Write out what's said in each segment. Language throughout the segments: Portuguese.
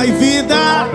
vai vida.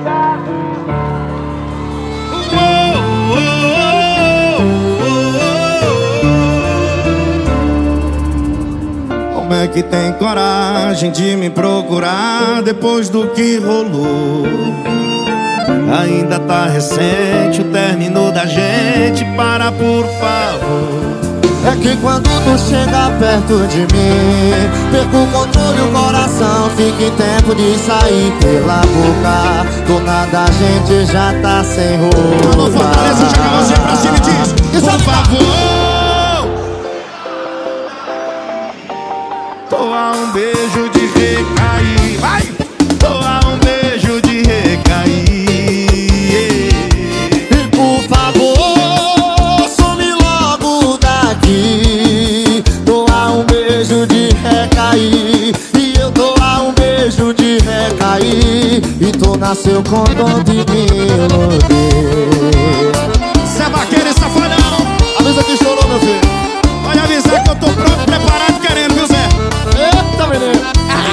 Como é que tem coragem de me procurar depois do que rolou? Ainda tá recente o término da gente, para por favor. É que quando tu chega perto de mim, perco o controle, o coração fica em tempo de sair pela boca. Do nada a gente já tá sem roupa. Alô, Fortaleza, joga você pra cima e diz: por favor, tô a um beijo de recair. Vai! Tô a um beijo de recair. E por favor, some logo daqui. Tô a um beijo de recair. E eu tô a um beijo de recair. E tu nasceu com dom de me iludir. Cê vaqueiro e safadão, Avisa que chorou, meu filho. pode avisar que eu tô pronto, preparado, querendo, viu, Zé? Eita, menino.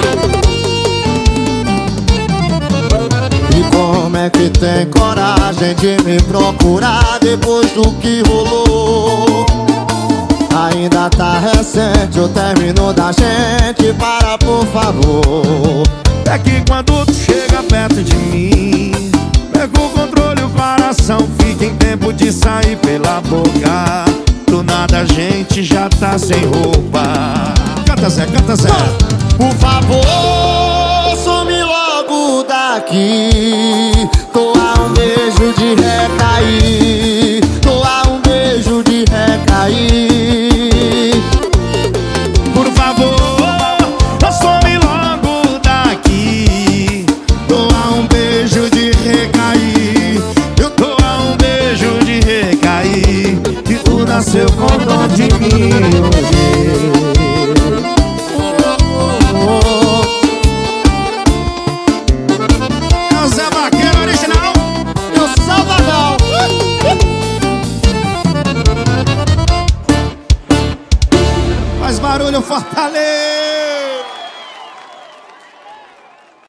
E como é que tem coragem de me procurar depois do que rolou? Ainda tá recente o término da gente, para por favor. É que quando tu chega perto de mim, pega o controle, o coração fica em tempo de sair pela boca. Do nada a gente já tá sem roupa. Canta Zé, canta Zé. Por favor, some logo daqui. Tô a um beijo de recair. Tô a um beijo de recair. Por favor, some logo daqui. Tô a um beijo de recair. Eu tô a um beijo de recair. E tu nasceu com dom de mim. É o Zé Vaqueiro original. E o Salvador. Faz barulho, Fortaleza.